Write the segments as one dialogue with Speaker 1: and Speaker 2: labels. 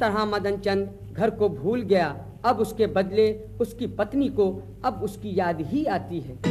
Speaker 1: तरह मदन चंद घर को भूल गया। अब उसके बदले उसकी पत्नी को अब उसकी याद ही आती है।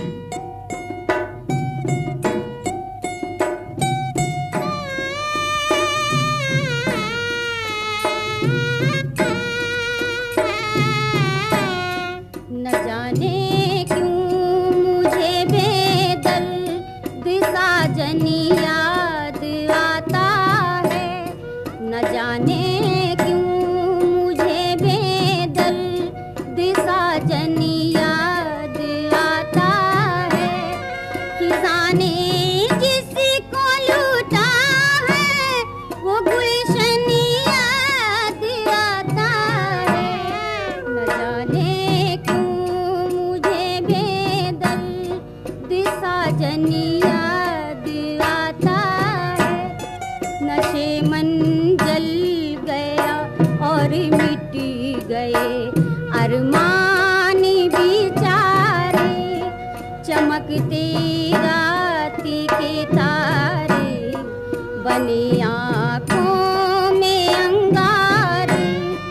Speaker 2: न जाने क्यों मुझे बेदर्द साजनी याद आता है, न जाने क्यों मुझे बेदर्द साजनी याद आता है। खिजाने जिसको लूटा है वो गुलशन याद आता है, न जाने क्यों मुझे बेदर्द साजनी याद आता है। नशे मन जल गया और मिट गए अरमान बेचारे, चमकते राती के तारे बने आँखों में अंगारे।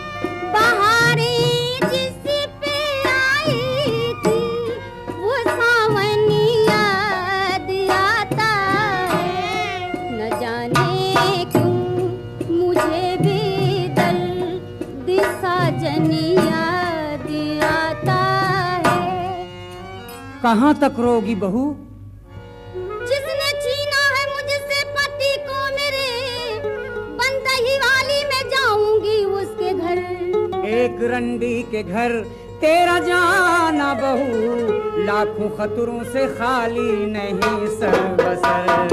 Speaker 2: बहारें जिस पे आई थी वो सावन याद आता है, न जाने क्यों मुझे बेदर्द साजन याद आता है।
Speaker 1: कहाँ तक रोगी बहू?
Speaker 2: जिसने छीना है मुझसे पति को मेरे, बंदही वाली में जाऊंगी उसके घर।
Speaker 1: एक रंडी के घर तेरा जाना बहू, लाखों खतरों से खाली नहीं सर बसर।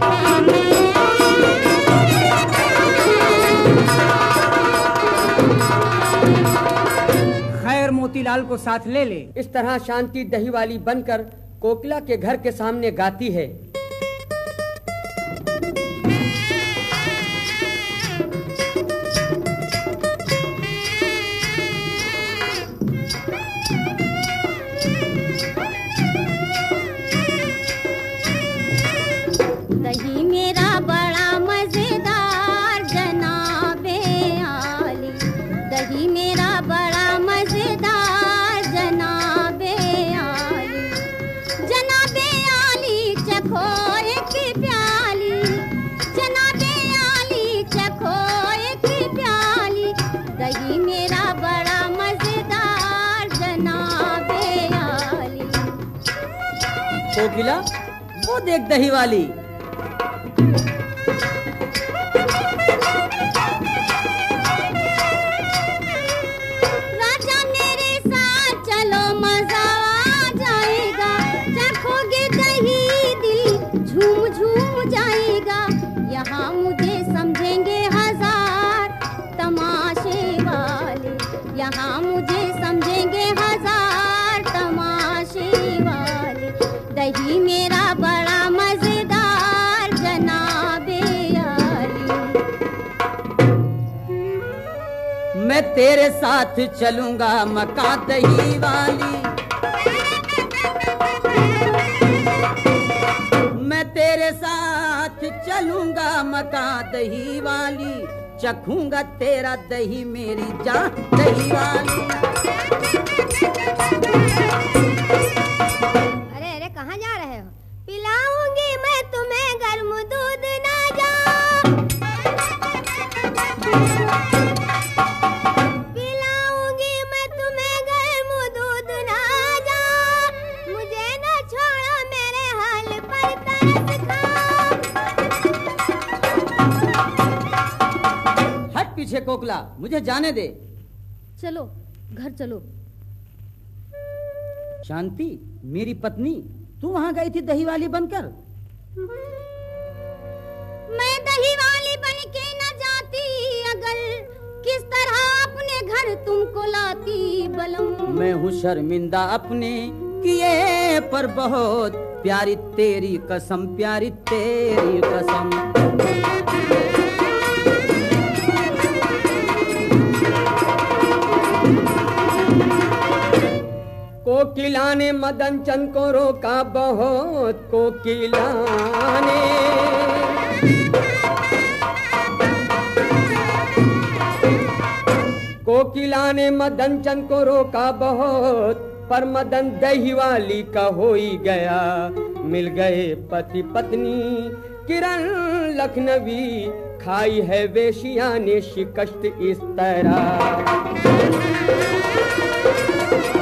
Speaker 1: खैर मोतीलाल को साथ ले ले। इस तरह शांति दही वाली बनकर कोकिला के घर के सामने गाती है।
Speaker 2: दही मेरा बड़ा मजेदार जनाबे आली, दही मेरा बड़ा मजेदार जनाबे आली। जनाबे आली चखो एक प्याली, जनाबे आली चखो एक प्याली। दही मेरा बड़ा मजेदार जनाबे आली।
Speaker 1: कोकिला वो देख दही वाली।
Speaker 2: राजा मेरे साथ चलो मजा आ जाएगा, चखोगे दही दिल झूम झूम जाएगा। यहाँ मुझे समझेंगे हजार तमाशे वाले, यहाँ मुझे समझेंगे हजार तमाशे वाले। दही मेरा बड़ा मजेदार जनाबे आली।
Speaker 1: मैं तेरे साथ चलूंगा मक्का दही वाली, मैं तेरे साथ चलूंगा मक्का दही वाली। चखूंगा तेरा दही मेरी जान दही वाली।
Speaker 2: अरे अरे कहाँ जा रहे हो? पिलाऊंगी मैं तुम्हें गर्म दूध ना जा, पिलाऊंगी मैं तुम्हें गर्म दूध ना जा। मुझे न छोड़ो मेरे हाल पर तरस खा।
Speaker 1: हट पीछे कोकिला, मुझे जाने दे।
Speaker 2: चलो घर चलो।
Speaker 1: शांति मेरी पत्नी, तू वहाँ गई थी दही वाली बनकर?
Speaker 2: मैं दही वाली बन के न जाती अगर, किस तरह अपने घर तुमको लाती बलम।
Speaker 1: मैं हूँ शर्मिंदा अपने किए पर बहुत, प्यारी तेरी कसम प्यारी तेरी कसम। कोकिला ने मदन चंद को रोका बहुत, कोकिला ने
Speaker 3: कोकिला ने मदन चंद को रोका बहुत, पर मदन दही वाली का हो ही गया। मिल गए पति पत्नी किरण लखनवी, खाई है वेशिया ने शिकस्त इस तरह।